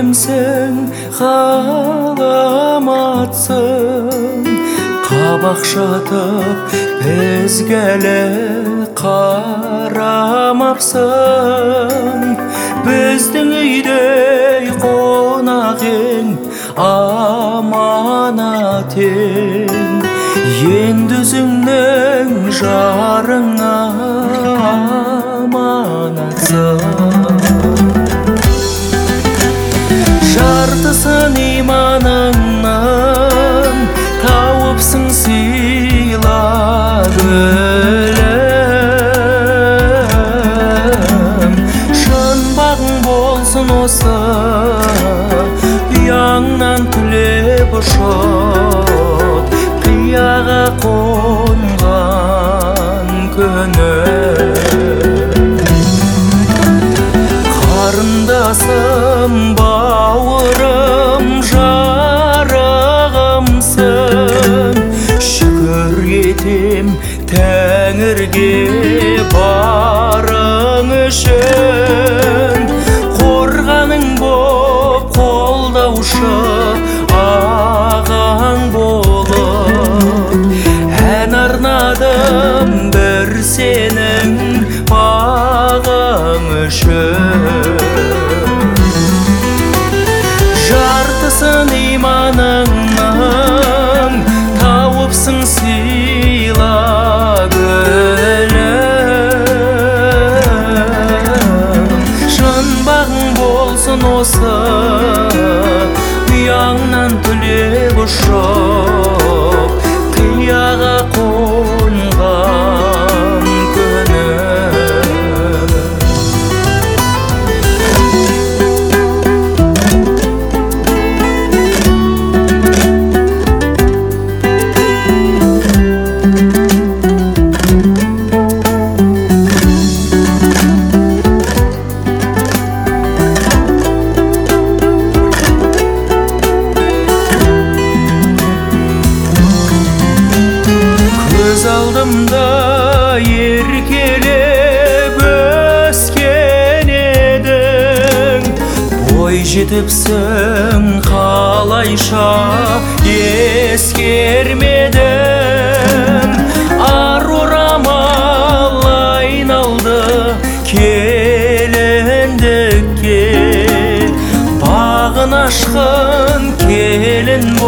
келемсің, ғаламатсың, қабақ шатып бізге әлі қарамапсың. Біздің үйдей қонақ ең, аманат ең, енді өзіңнің жарыңа аманатсың. Жартысын иманыңнан тауыпсың сыйла гүлім. Шын бағың болсын осы, ұяңнан түлеп ұшып, қияға қонған күнім. Қарындасым, бауырым, жарығымсың, шүкір етем Тәңірге барың үшін. Қорғаның боп қолдаушы ағаң болып, ән арнадым бір сенің бағың үшін. Жартысын иманыңнан тауыпсың сыйла гүлім. Шын бағың болсын осы, ұяңнан түлеп ұшып, қияға қонған күнім. Көз алдымда еркелеп өскен едің, бой жетіпсің қалайша ескермедің. Ар орамал айналды келіндікке, бағын ашқын келін